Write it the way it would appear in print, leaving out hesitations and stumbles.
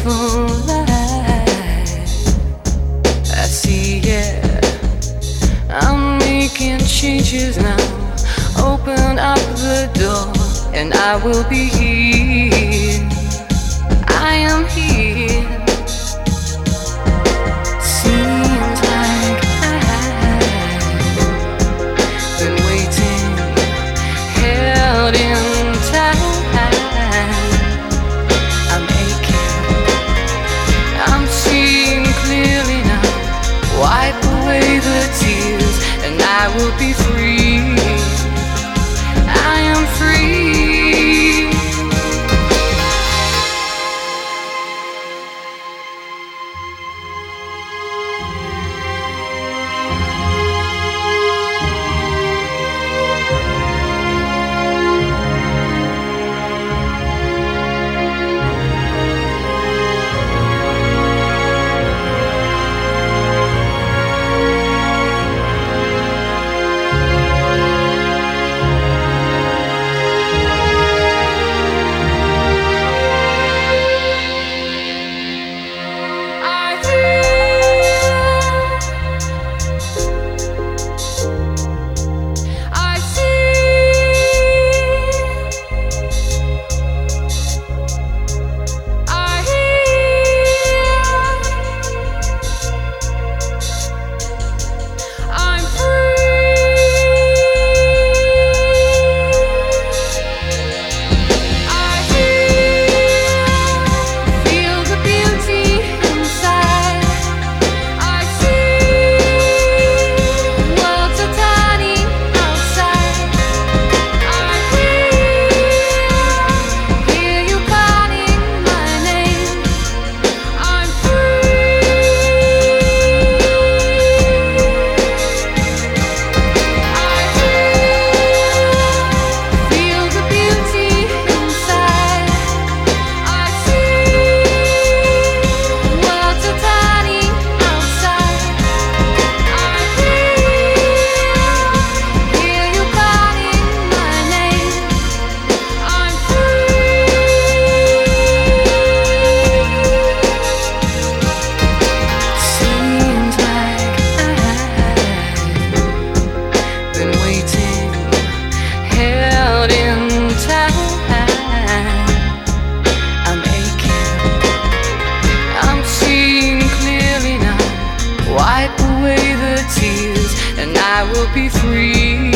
beautiful light. I see, yeah, I'm making changes now. Open up the door and I will be here. I am here. Seems like I've been waiting, held in time. I'm aching, I'm seeing clearly now. Wipe away the tears and I will be free. I am free. Wipe away the tears and I will be free.